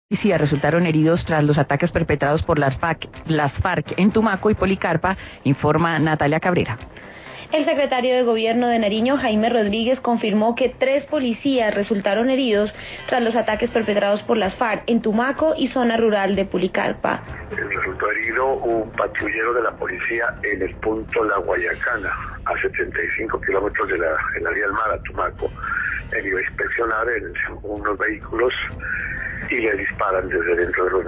policía resultaron heridos tras los ataques perpetrados por las FARC en Tumaco y Policarpa, informa Natalia Cabrera. El secretario de Gobierno de Nariño, Jaime Rodríguez, confirmó que 3 policías resultaron heridos tras los ataques perpetrados por las FARC en Tumaco y zona rural de Policarpa. Resultó herido un patrullero de la policía en el punto La Guayacana, a 75 kilómetros de la vía del mar a Tumaco. Él iba a inspeccionar unos vehículos y le disparan desde dentro de los